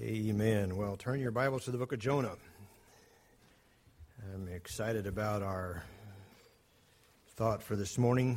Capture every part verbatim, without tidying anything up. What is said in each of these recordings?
Amen. Well, turn your Bibles to the book of Jonah. I'm excited about our thought for this morning.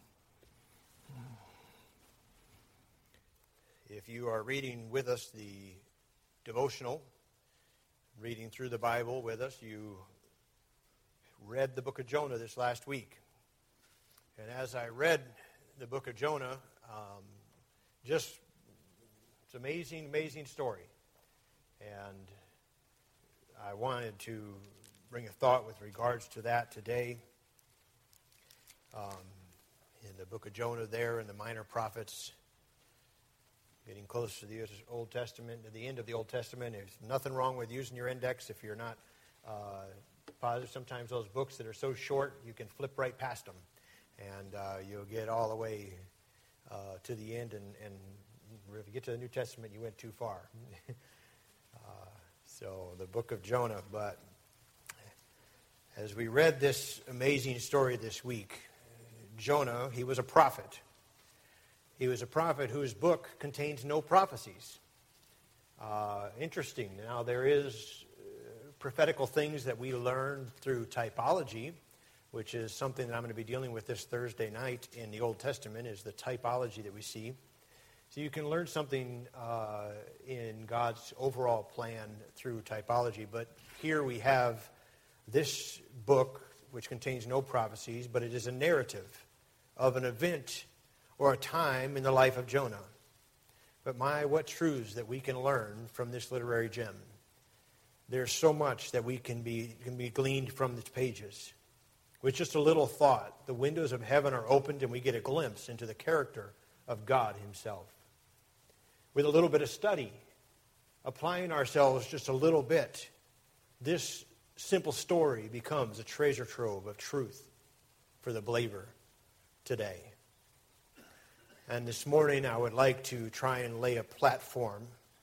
If you are reading with us the devotional, reading through the Bible with us, you read the book of Jonah this last week. And as I read the book of Jonah, um, just, it's an amazing, amazing story. And I wanted to bring a thought with regards to that today. Um, in the book of Jonah there, in the minor prophets, getting close to the Old Testament, to the end of the Old Testament. There's nothing wrong with using your index if you're not uh, positive. Sometimes those books that are so short, you can flip right past them. And uh, you'll get all the way uh, to the end. And, and if you get to the New Testament, you went too far. So, the book of Jonah. But as we read this amazing story this week, Jonah, he was a prophet. He was a prophet whose book contains no prophecies. Uh, interesting. Now, there is uh, prophetical things that we learn through typology, which is something that I'm going to be dealing with this Thursday night in the Old Testament, is the typology that we see. So you can learn something uh, in God's overall plan through typology. But here we have this book, which contains no prophecies, but it is a narrative of an event or a time in the life of Jonah. But my, what truths that we can learn from this literary gem. There's so much that we can be, can be gleaned from these pages. With just a little thought, the windows of heaven are opened and we get a glimpse into the character of God himself. With a little bit of study, applying ourselves just a little bit, this simple story becomes a treasure trove of truth for the believer today. And this morning I would like to try and lay a platform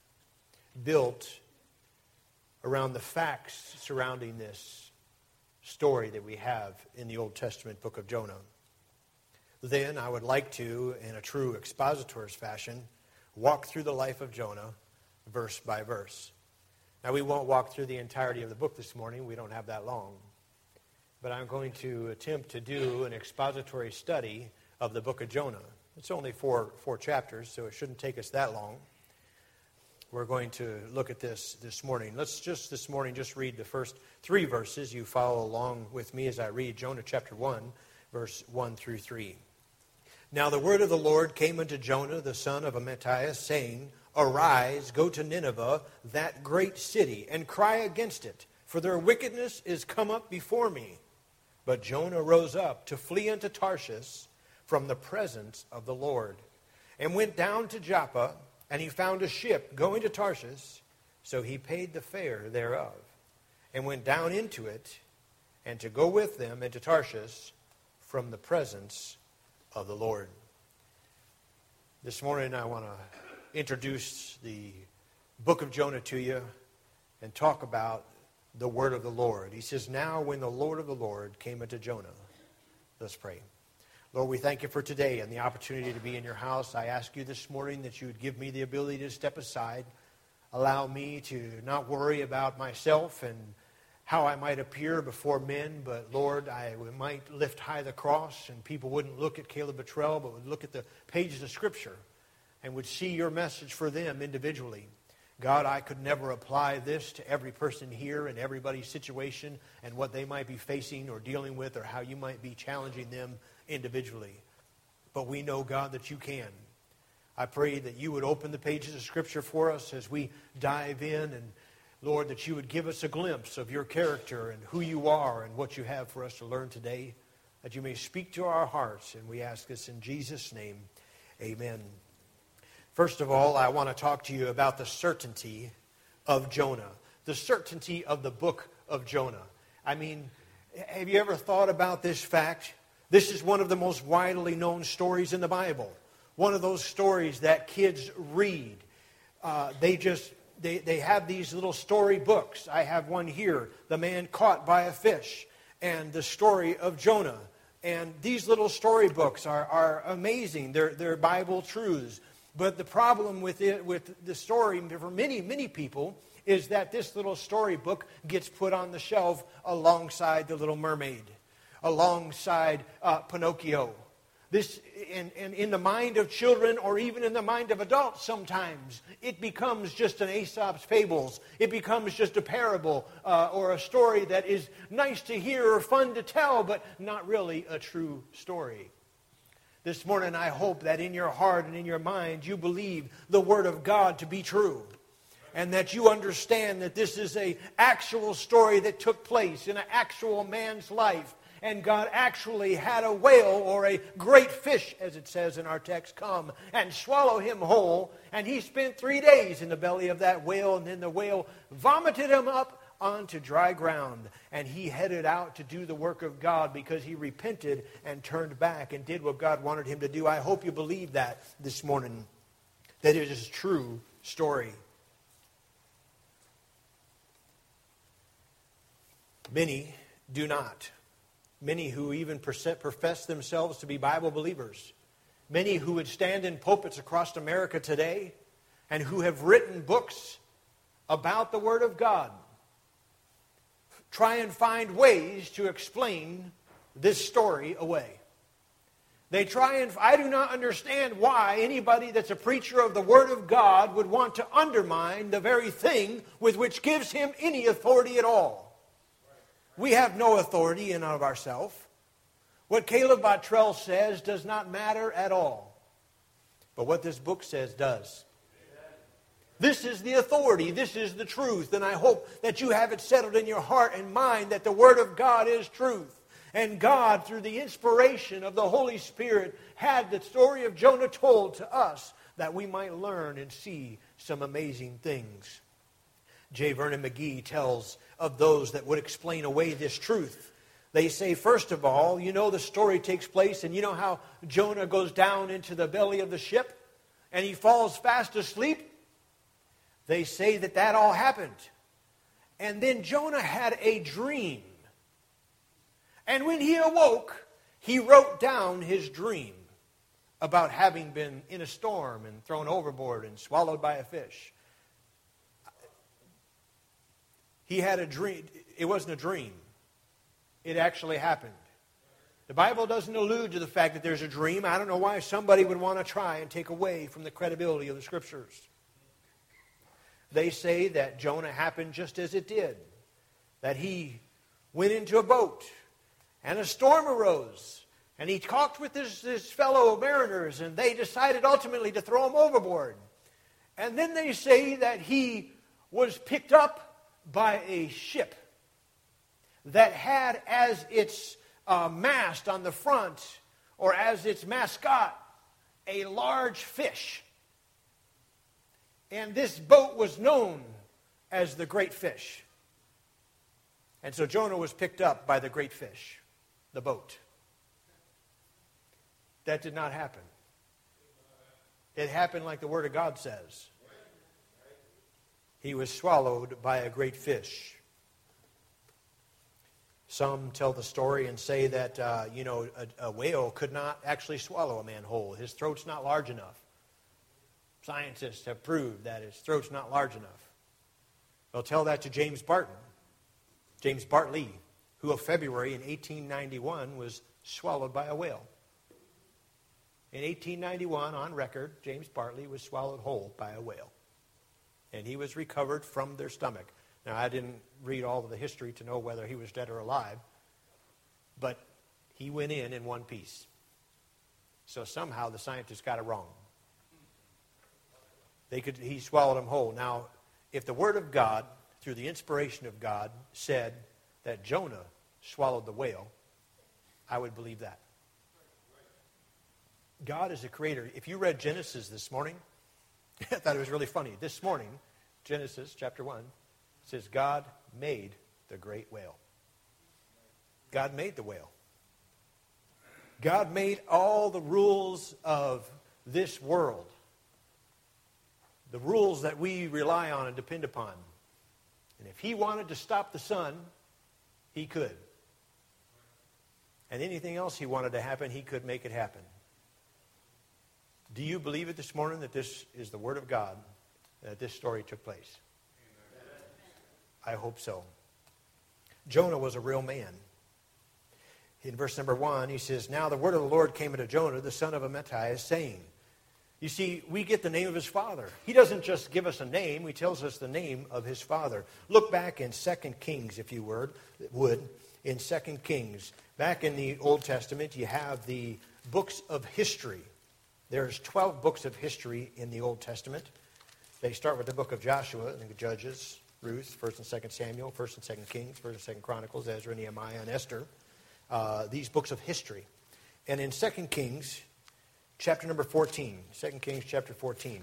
built around the facts surrounding this story that we have in the Old Testament book of Jonah. Then I would like to, in a true expositor's fashion, walk through the life of Jonah verse by verse. Now, we won't walk through the entirety of the book this morning. We don't have that long. But I'm going to attempt to do an expository study of the book of Jonah. It's only four, four chapters, so it shouldn't take us that long. We're going to look at this this morning. Let's just this morning just read the first three verses. You follow along with me as I read Jonah chapter one, verse one through three. Now the word of the Lord came unto Jonah, the son of Amittai, saying, Arise, go to Nineveh, that great city, and cry against it, for their wickedness is come up before me. But Jonah rose up to flee unto Tarshish from the presence of the Lord, and went down to Joppa, and he found a ship going to Tarshish, so he paid the fare thereof, and went down into it, and to go with them into Tarshish from the presence of the Lord. This morning I want to introduce the book of Jonah to you and talk about the word of the Lord. He says, Now when the Lord of the Lord came unto Jonah. Let's pray. Lord, we thank you for today and the opportunity to be in your house. I ask you this morning that you would give me the ability to step aside. Allow me to not worry about myself and how I might appear before men, but Lord, I might lift high the cross and people wouldn't look at Caleb Buttrell, but would look at the pages of Scripture and would see your message for them individually. God, I could never apply this to every person here and everybody's situation and what they might be facing or dealing with or how you might be challenging them individually. But we know, God, that you can. I pray that you would open the pages of Scripture for us as we dive in, and Lord, that you would give us a glimpse of your character and who you are and what you have for us to learn today, that you may speak to our hearts, and we ask this in Jesus' name. Amen. First of all, I want to talk to you about the certainty of Jonah, the certainty of the book of Jonah. I mean, have you ever thought about this fact? This is one of the most widely known stories in the Bible. One of those stories that kids read. Uh, they just... They, they have these little story books. I have one here, The Man Caught by a Fish, and the story of Jonah. And these little storybooks are, are amazing. They're, they're Bible truths. But the problem with it, with the story for many, many people is that this little storybook gets put on the shelf alongside The Little Mermaid, alongside uh, Pinocchio. This, and, and in the mind of children or even in the mind of adults sometimes, it becomes just an Aesop's Fables. It becomes just a parable uh, or a story that is nice to hear or fun to tell, but not really a true story. This morning I hope that in your heart and in your mind you believe the Word of God to be true. And that you understand that this is an actual story that took place in an actual man's life. And God actually had a whale or a great fish, as it says in our text, come and swallow him whole. And he spent three days in the belly of that whale. And then the whale vomited him up onto dry ground. And he headed out to do the work of God because he repented and turned back and did what God wanted him to do. I hope you believe that this morning, that it is a true story. Many do not. Many who even profess themselves to be Bible believers. Many who would stand in pulpits across America today and who have written books about the Word of God try and find ways to explain this story away. They try and, I do not understand why anybody that's a preacher of the Word of God would want to undermine the very thing with which gives him any authority at all. We have no authority in and of ourselves. What Caleb Bottrell says does not matter at all. But what this book says does. This is the authority. This is the truth. And I hope that you have it settled in your heart and mind that the Word of God is truth. And God, through the inspiration of the Holy Spirit, had the story of Jonah told to us that we might learn and see some amazing things. J. Vernon McGee tells of those that would explain away this truth. They say, first of all, you know the story takes place, and you know how Jonah goes down into the belly of the ship, and he falls fast asleep? They say that that all happened. And then Jonah had a dream. And when he awoke, he wrote down his dream about having been in a storm and thrown overboard and swallowed by a fish. He had a dream. It wasn't a dream. It actually happened. The Bible doesn't allude to the fact that there's a dream. I don't know why somebody would want to try and take away from the credibility of the Scriptures. They say that Jonah happened just as it did. That he went into a boat and a storm arose. And he talked with his, his fellow mariners and they decided ultimately to throw him overboard. And then they say that he was picked up by a ship that had as its uh, mast on the front, or as its mascot, a large fish. And this boat was known as the Great Fish. And so Jonah was picked up by the Great Fish, the boat. That did not happen. It happened like the Word of God says. He was swallowed by a great fish. Some tell the story and say that, uh, you know, a, a whale could not actually swallow a man whole. His throat's not large enough. Scientists have proved that his throat's not large enough. They'll tell that to James Barton, James Bartley, who of February in eighteen ninety-one was swallowed by a whale. In eighteen ninety-one, on record, James Bartley was swallowed whole by a whale. And he was recovered from their stomach. Now, I didn't read all of the history to know whether he was dead or alive, but he went in in one piece. So somehow the scientists got it wrong. They could, he swallowed him whole. Now, if the Word of God, through the inspiration of God, said that Jonah swallowed the whale, I would believe that. God is a creator. If you read Genesis this morning, I thought it was really funny. This morning, Genesis chapter one says God made the great whale. God made the whale. God made all the rules of this world. The rules that we rely on and depend upon. And if he wanted to stop the sun, he could. And anything else he wanted to happen, he could make it happen. Do you believe it this morning that this is the Word of God, that this story took place? I hope so. Jonah was a real man. In verse number one, he says, "Now the word of the Lord came unto Jonah, the son of Amittai, saying." You see, we get the name of his father. He doesn't just give us a name, he tells us the name of his father. Look back in Second Kings, if you would, would in Second Kings. Back in the Old Testament, you have the books of history. There's twelve books of history in the Old Testament. They start with the book of Joshua, and the Judges, Ruth, First and Second Samuel, First and Second Kings, First and Second Chronicles, Ezra, Nehemiah, and Esther. Uh, these books of history. And in Second Kings, chapter number fourteen. Second Kings, chapter fourteen.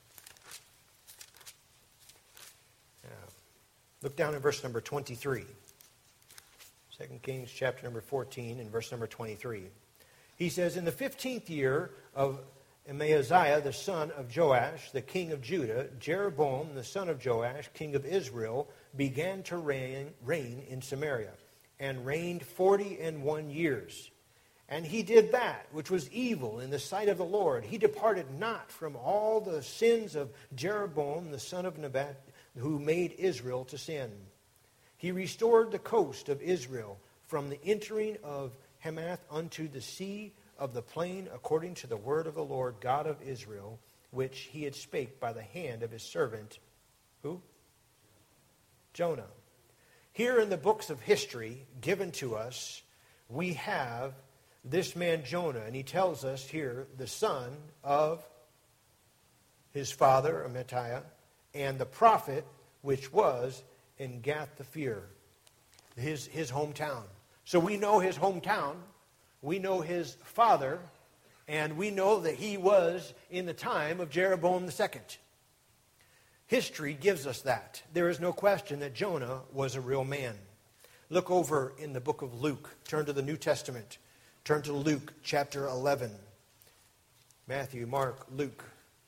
Yeah. Look down in verse number twenty-three. Second Kings, chapter number fourteen, and verse number twenty-three. He says, "In the fifteenth year of Amaziah, the son of Joash, the king of Judah, Jeroboam, the son of Joash, king of Israel, began to reign, reign in Samaria, and reigned forty and one years. And he did that which was evil in the sight of the Lord. He departed not from all the sins of Jeroboam, the son of Nebat, who made Israel to sin. He restored the coast of Israel from the entering of Hamath unto the sea of the plain, according to the word of the Lord God of Israel, which he had spake by the hand of his servant," who? Jonah. Here in the books of history given to us, we have this man Jonah, and he tells us here, the son of his father, Amittai, and the prophet, which was in Gath-hepher, his, his hometown. So we know his hometown, we know his father, and we know that he was in the time of Jeroboam the second. History gives us that. There is no question that Jonah was a real man. Look over in the book of Luke. Turn to the New Testament. Turn to Luke chapter eleven. Matthew, Mark, Luke.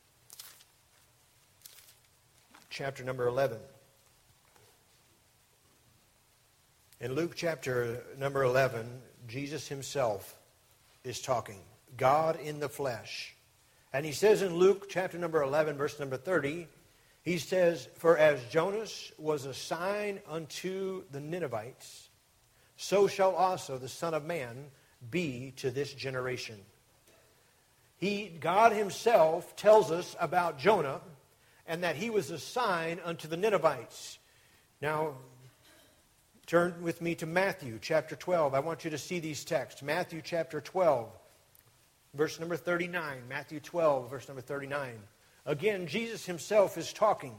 Chapter number eleven. In Luke chapter number eleven, Jesus himself is talking. God in the flesh. And he says in Luke chapter number eleven, verse number thirty, he says, "For as Jonas was a sign unto the Ninevites, so shall also the Son of Man be to this generation." He, God himself tells us about Jonah and that he was a sign unto the Ninevites. Now, turn with me to Matthew chapter twelve. I want you to see these texts. Matthew chapter twelve, verse number thirty-nine. Matthew twelve, verse number thirty-nine. Again, Jesus himself is talking.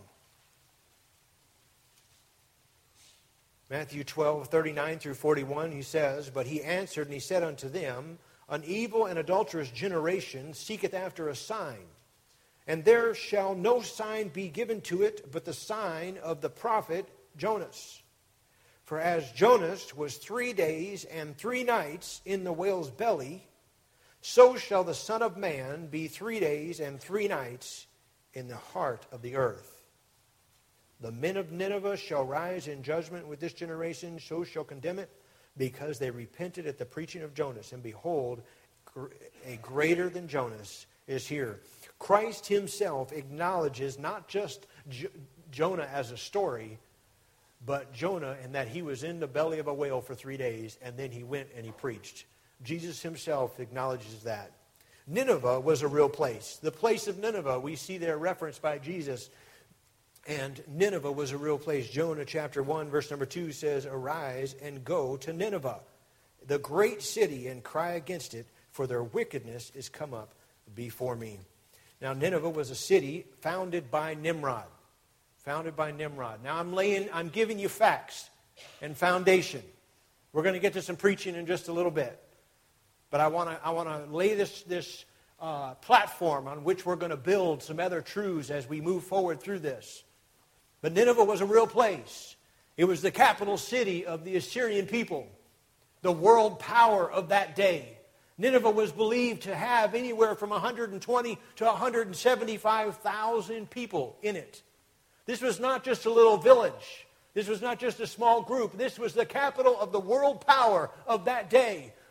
Matthew twelve, thirty-nine through forty-one, he says, "But he answered and he said unto them, An evil and adulterous generation seeketh after a sign, and there shall no sign be given to it but the sign of the prophet Jonas. For as Jonas was three days and three nights in the whale's belly, so shall the Son of Man be three days and three nights in the heart of the earth. The men of Nineveh shall rise in judgment with this generation, so shall condemn it, because they repented at the preaching of Jonas. And behold, a greater than Jonas is here." Christ himself acknowledges not just J- Jonah as a story, but Jonah and that he was in the belly of a whale for three days, and then he went and he preached. Jesus himself acknowledges that. Nineveh was a real place. The place of Nineveh, we see there referenced by Jesus. And Nineveh was a real place. Jonah chapter one, verse number two says, "Arise and go to Nineveh, the great city, and cry against it, for their wickedness is come up before me." Now, Nineveh was a city founded by Nimrod. Founded by Nimrod. Now, I'm laying, I'm giving you facts and foundation. We're going to get to some preaching in just a little bit. But I want to I want to lay this, this uh, platform on which we're going to build some other truths as we move forward through this. But Nineveh was a real place. It was the capital city of the Assyrian people, the world power of that day. Nineveh was believed to have anywhere from one hundred twenty to one hundred seventy-five thousand people in it. This was not just a little village. This was not just a small group. This was the capital of the world power of that day.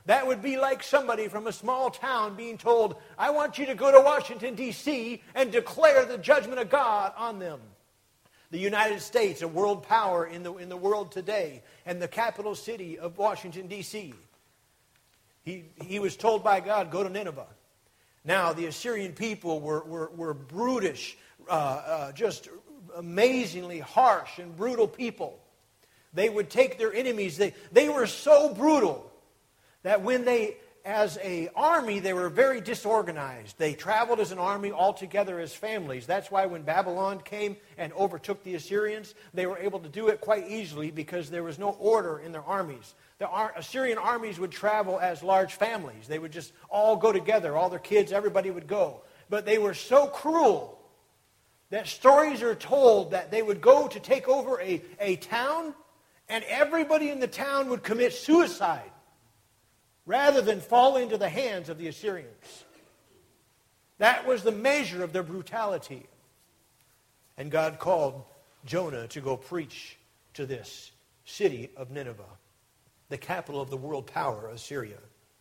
That would be like somebody from a small town being told, I want you to go to Washington, D C and declare the judgment of God on them. The United States, a world power in the, in the world today, and the capital city of Washington, D C He, he was told by God, go to Nineveh. Now, the Assyrian people were, were, were brutish, uh, uh, just amazingly harsh and brutal people. They would take their enemies. They, they were so brutal that when they, as an army, they were very disorganized. They traveled as an army all together as families. That's why when Babylon came and overtook the Assyrians, they were able to do it quite easily because there was no order in their armies. The Assyrian armies would travel as large families. They would just all go together. All their kids, everybody would go. But they were so cruel that stories are told that they would go to take over a, a town, and everybody in the town would commit suicide rather than fall into the hands of the Assyrians. That was the measure of their brutality. And God called Jonah to go preach to this city of Nineveh, the capital of the world power, Assyria.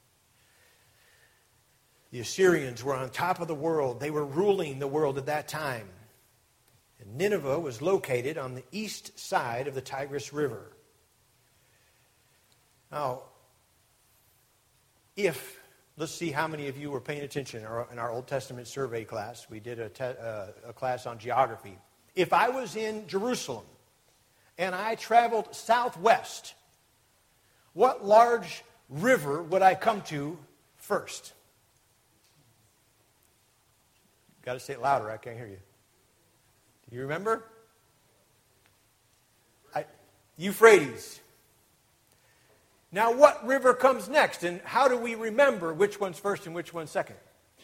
The Assyrians were on top of the world. They were ruling the world at that time. And Nineveh was located on the east side of the Tigris River. Now, if, let's see how many of you were paying attention in our, in our Old Testament survey class. We did a, te, uh, a class on geography. If I was in Jerusalem and I traveled southwest, what large river would I come to first? Got to say it louder. I can't hear you. Do you remember? I, Euphrates. Now, what river comes next, and how do we remember which one's first and which one's second?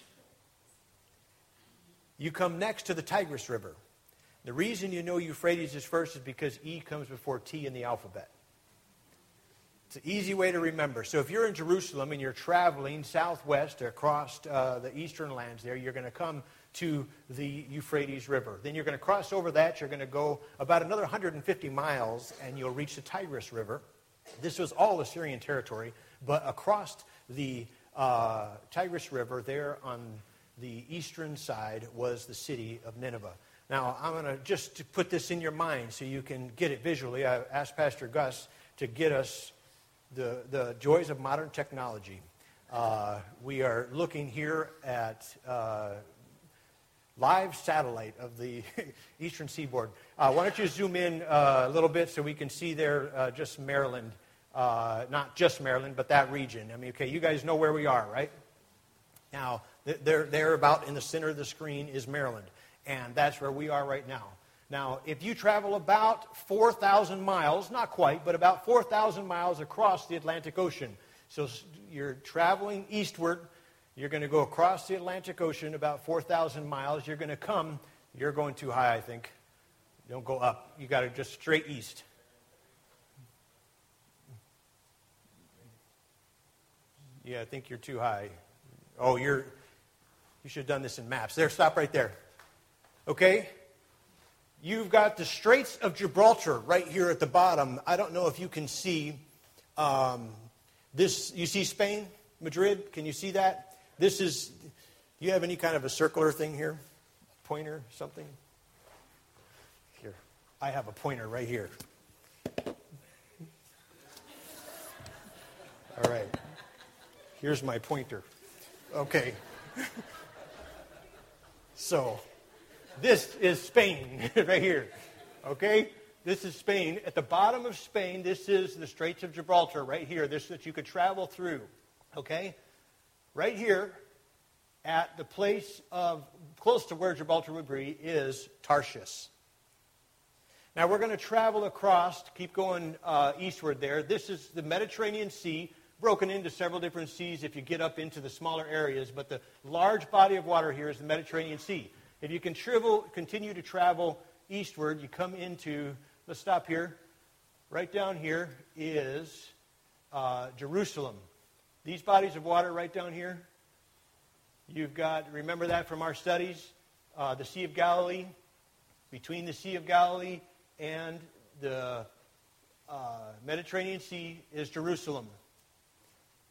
You come next to the Tigris River. The reason you know Euphrates is first is because E comes before T in the alphabet. It's an easy way to remember. So if you're in Jerusalem and you're traveling southwest across uh, the eastern lands there, you're going to come to the Euphrates River. Then you're going to cross over that. You're going to go about another one hundred fifty miles, and you'll reach the Tigris River. This was all Assyrian territory, but across the uh, Tigris River, there on the eastern side, was the city of Nineveh. Now, I'm going to just put this in your mind so you can get it visually. I asked Pastor Gus to get us the, the joys of modern technology. Uh, we are looking here at uh, live satellite of the eastern seaboard. Uh, why don't you zoom in uh, a little bit so we can see there uh, just Maryland, uh, not just Maryland, but that region. I mean, okay, you guys know where we are, right? Now, they're, they're about in the center of the screen is Maryland, and that's where we are right now. Now, if you travel about four thousand miles, not quite, but about four thousand miles across the Atlantic Ocean, so you're traveling eastward, you're going to go across the Atlantic Ocean about four thousand miles, you're going to come, you're going too high, I think. Don't go up. You got to just straight east. Yeah, I think you're too high. Oh, you're, you should have done this in maps. There, stop right there. Okay? You've got the Straits of Gibraltar right here at the bottom. I don't know if you can see um, this. You see Spain, Madrid? Can you see that? This is, do you have any kind of a circular thing here? Pointer, something? Here. I have a pointer right here. All right. Here's my pointer. Okay. So, this is Spain right here. Okay? This is Spain. At the bottom of Spain, this is the Straits of Gibraltar right here. This that you could travel through. Okay? Right here, at the place of, close to where Gibraltar would be, is Tarshish. Now we're going to travel across, to keep going uh, eastward there. This is the Mediterranean Sea, broken into several different seas if you get up into the smaller areas, but the large body of water here is the Mediterranean Sea. If you can travel, continue to travel eastward, you come into, let's stop here, right down here is uh, Jerusalem. These bodies of water right down here, you've got, remember that from our studies, uh, the Sea of Galilee. Between the Sea of Galilee and the uh, Mediterranean Sea is Jerusalem.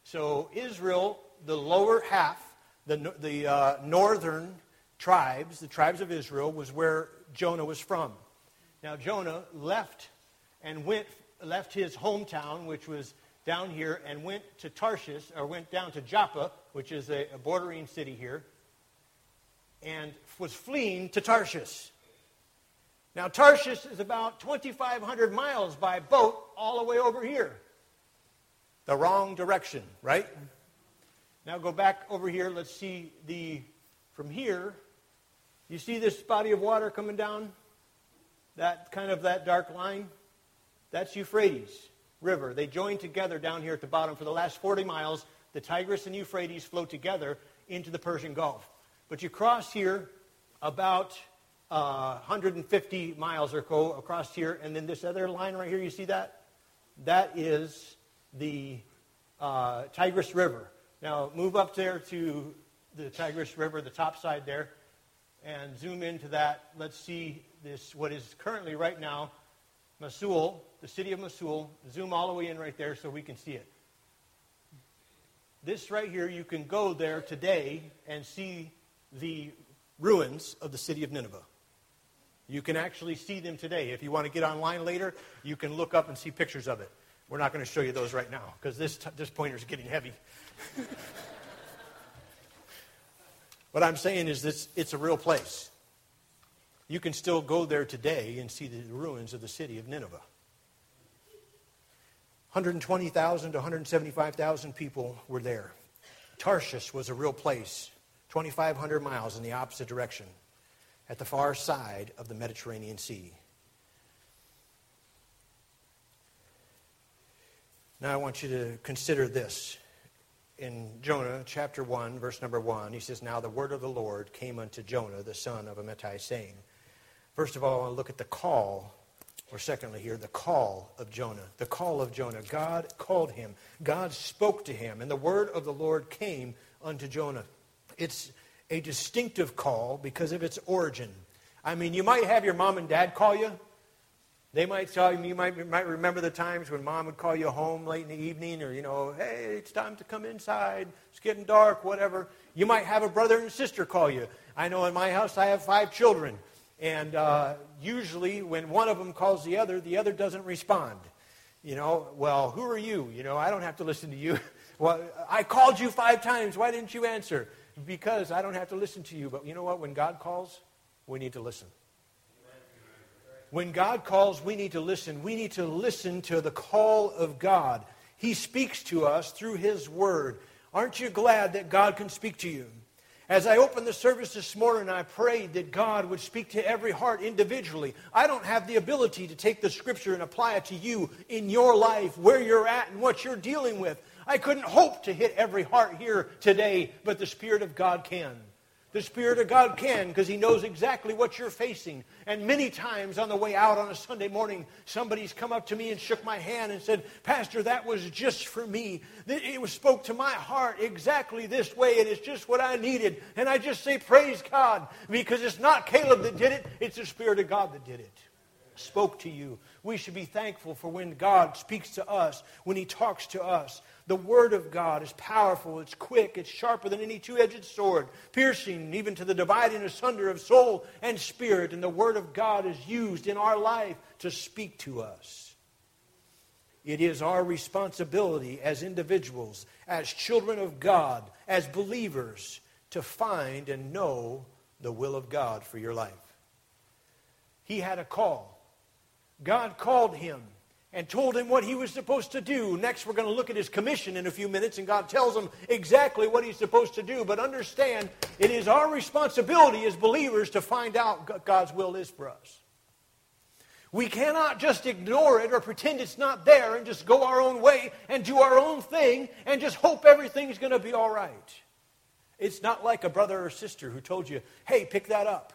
So Israel, the lower half, the, the uh, northern tribes, the tribes of Israel, was where Jonah was from. Now Jonah left and went, left his hometown, which was down here, and went to Tarshish, or went down to Joppa, which is a, a bordering city here, and was fleeing to Tarshish. Now Tarshish is about twenty-five hundred miles by boat all the way over here. The wrong direction, right? Now go back over here. Let's see the, from here, you see this body of water coming down? That kind of that dark line? That's Euphrates River. They join together down here at the bottom. For the last forty miles, the Tigris and Euphrates flow together into the Persian Gulf. But you cross here about uh, one hundred fifty miles or so across here, and then this other line right here, you see that? That is the uh, Tigris River. Now move up there to the Tigris River, the top side there, and zoom into that. Let's see this, what is currently right now Mosul, the city of Mosul. Zoom all the way in right there so we can see it. This right here, you can go there today and see the ruins of the city of Nineveh. You can actually see them today. If you want to get online later, you can look up and see pictures of it. We're not going to show you those right now because this, t- this pointer is getting heavy. What I'm saying is this, it's a real place. You can still go there today and see the ruins of the city of Nineveh. one hundred twenty thousand to one hundred seventy-five thousand people were there. Tarshish was a real place, twenty-five hundred miles in the opposite direction, at the far side of the Mediterranean Sea. Now I want you to consider this. In Jonah chapter one, verse number one, he says, "Now the word of the Lord came unto Jonah, the son of Amittai, saying," first of all, I want to look at the call, or secondly here, the call of Jonah. The call of Jonah. God called him. God spoke to him, and the word of the Lord came unto Jonah. It's a distinctive call because of its origin. I mean, you might have your mom and dad call you. They might tell you, you might, you might remember the times when mom would call you home late in the evening, or, you know, hey, it's time to come inside. It's getting dark, whatever. You might have a brother and sister call you. I know in my house I have five children. And uh, usually when one of them calls the other, the other doesn't respond. You know, well, who are you? You know, I don't have to listen to you. Well, I called you five times. Why didn't you answer? Because I don't have to listen to you. But you know what? When God calls, we need to listen. When God calls, we need to listen. We need to listen to the call of God. He speaks to us through His Word. Aren't you glad that God can speak to you? As I opened the service this morning, I prayed that God would speak to every heart individually. I don't have the ability to take the Scripture and apply it to you in your life, where you're at and what you're dealing with. I couldn't hope to hit every heart here today, but the Spirit of God can. The Spirit of God can, because He knows exactly what you're facing. And many times on the way out on a Sunday morning, somebody's come up to me and shook my hand and said, "Pastor, that was just for me. It was spoke to my heart exactly this way, and it's just what I needed." And I just say, praise God, because it's not Caleb that did it, it's the Spirit of God that did it. Spoke to you. We should be thankful for when God speaks to us, when He talks to us. The Word of God is powerful, it's quick, it's sharper than any two-edged sword, piercing even to the dividing asunder of soul and spirit. And the Word of God is used in our life to speak to us. It is our responsibility as individuals, as children of God, as believers, to find and know the will of God for your life. He had a call. God called him and told him what he was supposed to do. Next, we're going to look at his commission in a few minutes, and God tells him exactly what he's supposed to do. But understand, it is our responsibility as believers to find out what God's will is for us. We cannot just ignore it or pretend it's not there and just go our own way and do our own thing and just hope everything's going to be all right. It's not like a brother or sister who told you, "Hey, pick that up."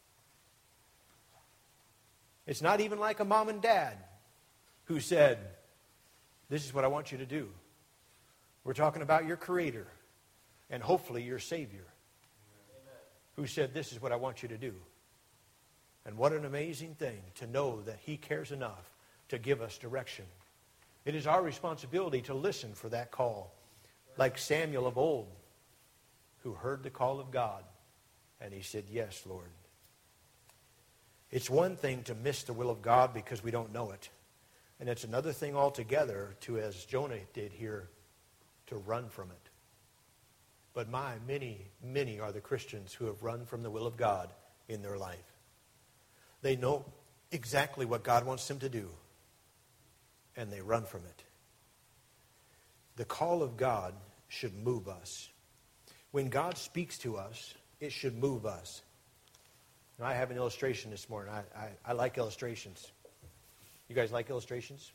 It's not even like a mom and dad who said, "This is what I want you to do." We're talking about your Creator and hopefully your Savior, who said, "This is what I want you to do." And what an amazing thing to know that He cares enough to give us direction. It is our responsibility to listen for that call. Like Samuel of old, who heard the call of God, and he said, yes, Lord. It's one thing to miss the will of God because we don't know it. And it's another thing altogether to, as Jonah did here, to run from it. But my, many, many are the Christians who have run from the will of God in their life. They know exactly what God wants them to do, and they run from it. The call of God should move us. When God speaks to us, it should move us. Now, I have an illustration this morning. I, I, I like illustrations. You guys like illustrations?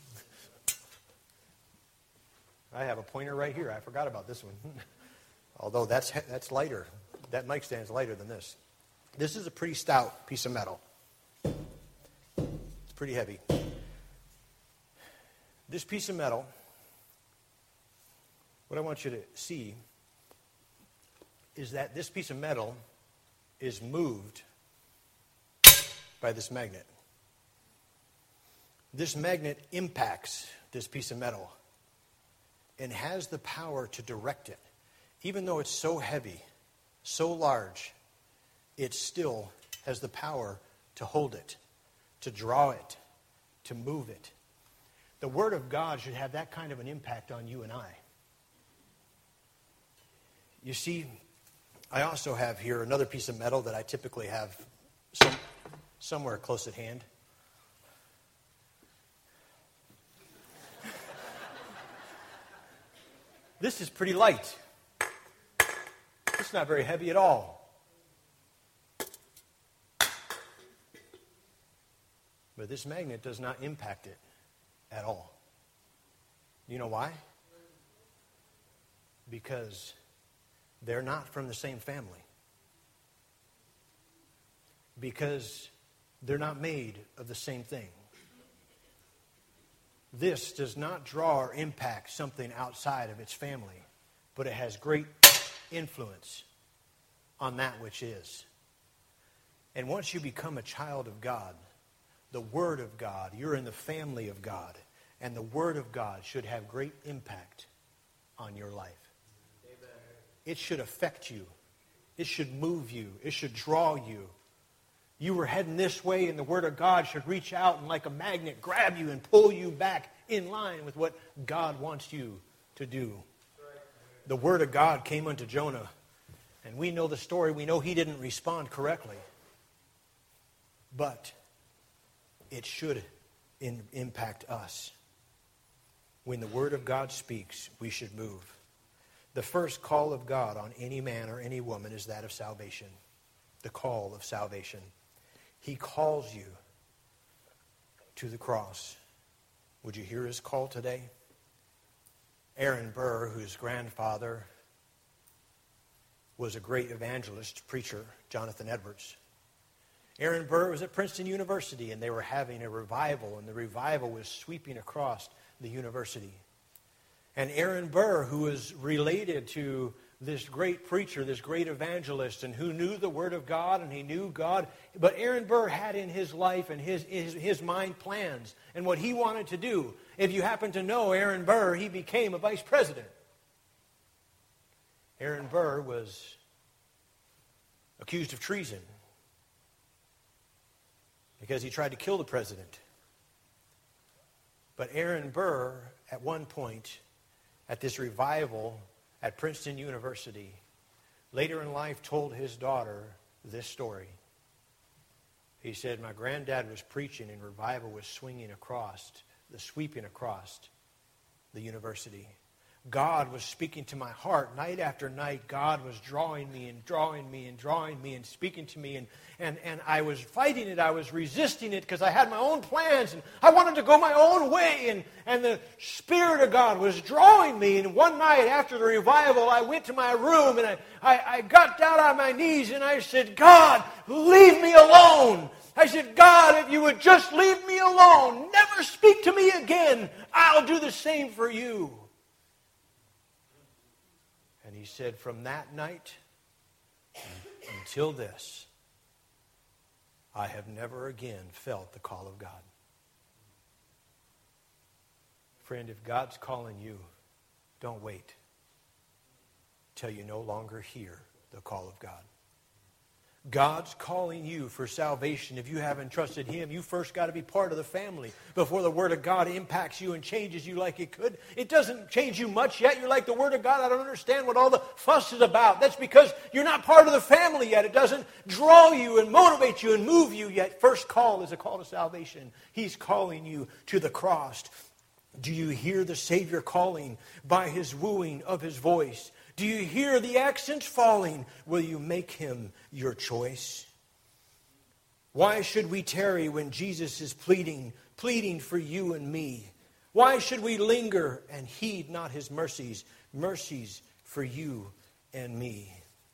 I have a pointer right here. I forgot about this one. Although that's that's lighter. That mic stand is lighter than this. This is a pretty stout piece of metal. It's pretty heavy. This piece of metal, what I want you to see is that this piece of metal is moved by this magnet. This magnet impacts this piece of metal and has the power to direct it. Even though it's so heavy, so large, it still has the power to hold it, to draw it, to move it. The Word of God should have that kind of an impact on you and I. You see, I also have here another piece of metal that I typically have some, somewhere close at hand. This is pretty light. It's not very heavy at all. But this magnet does not impact it at all. You know why? Because they're not from the same family. Because they're not made of the same thing. This does not draw or impact something outside of its family, but it has great influence on that which is. And once you become a child of God, the Word of God, you're in the family of God, and the Word of God should have great impact on your life. Amen. It should affect you. It should move you. It should draw you. You were heading this way, and the Word of God should reach out and like a magnet grab you and pull you back in line with what God wants you to do. The Word of God came unto Jonah, and we know the story. We know he didn't respond correctly. But it should in, impact us. When the Word of God speaks, we should move. The first call of God on any man or any woman is that of salvation. The call of salvation. He calls you to the cross. Would you hear his call today? Aaron Burr, whose grandfather was a great evangelist, preacher, Jonathan Edwards. Aaron Burr was at Princeton University, and they were having a revival, and the revival was sweeping across the university. And Aaron Burr, who was related to this great preacher, this great evangelist, and who knew the Word of God, and he knew God. But Aaron Burr had in his life and his, his, his mind plans and what he wanted to do. If you happen to know Aaron Burr, he became a vice president. Aaron Burr was accused of treason because he tried to kill the president. But Aaron Burr, at one point, at this revival at Princeton University, later in life told his daughter this story. He said, my granddad was preaching and revival was swinging across, the sweeping across the university. God was speaking to my heart night after night. God was drawing me and drawing me and drawing me and speaking to me. And, and, and I was fighting it. I was resisting it because I had my own plans. And I wanted to go my own way. And, and the Spirit of God was drawing me. And one night after the revival, I went to my room and I, I, I got down on my knees and I said, God, leave me alone. I said, God, if you would just leave me alone, never speak to me again, I'll do the same for you. And he said, from that night until this, I have never again felt the call of God. Friend, if God's calling you, don't wait. till you no longer hear the call of God. God's calling you for salvation. If you haven't trusted Him, you first got to be part of the family before the Word of God impacts you and changes you like it could. It doesn't change you much yet. You're like, the Word of God, I don't understand what all the fuss is about. That's because you're not part of the family yet. It doesn't draw you and motivate you and move you yet. First call is a call to salvation. He's calling you to the cross. Do you hear the Savior calling by His wooing of His voice? Do you hear the accents falling? Will you make Him your choice? Why should we tarry when Jesus is pleading, pleading for you and me? Why should we linger and heed not His mercies, mercies for you and me?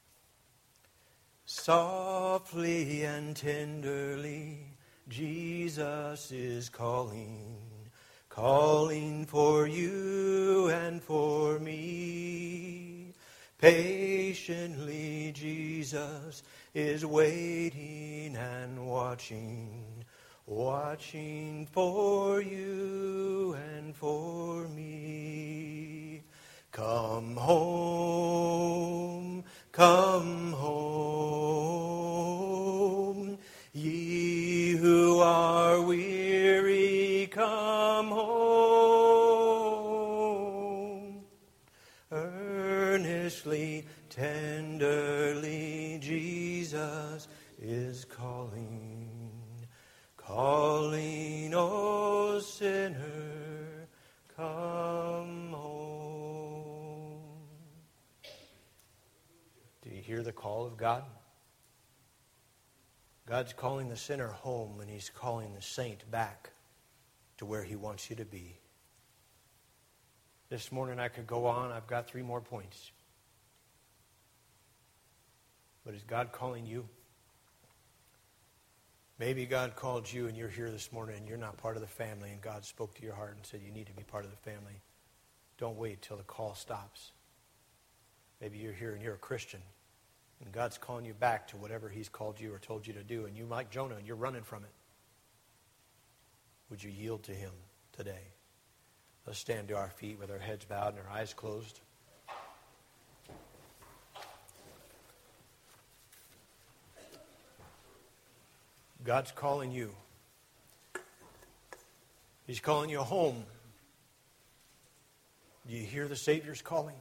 Softly and tenderly, Jesus is calling, calling for you and for me. Patiently Jesus is waiting and watching, watching for you and for me. Come home, come home, ye who are weary, come home. Earnestly, tenderly, Jesus is calling, calling, O sinner, come home. Do you hear the call of God? God's calling the sinner home, and He's calling the saint back to where He wants you to be. This morning I could go on. I've got three more points. But is God calling you? Maybe God called you and you're here this morning and you're not part of the family, and God spoke to your heart and said you need to be part of the family. Don't wait till the call stops. Maybe you're here and you're a Christian, and God's calling you back to whatever He's called you or told you to do, and you like Jonah and you're running from it. Would you yield to Him today? Let's stand to our feet with our heads bowed and our eyes closed. God's calling you. He's calling you home. Do you hear the Savior's calling?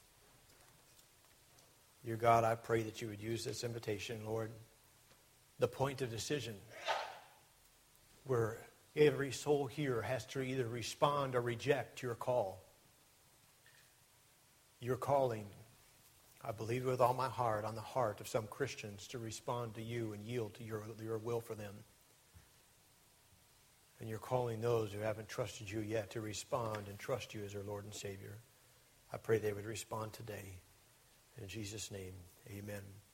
Dear God, I pray that you would use this invitation, Lord, the point of decision where every soul here has to either respond or reject your call. Your calling, I believe with all my heart, on the heart of some Christians to respond to you and yield to your, your will for them. And you're calling those who haven't trusted you yet to respond and trust you as their Lord and Savior. I pray they would respond today. In Jesus' name, amen.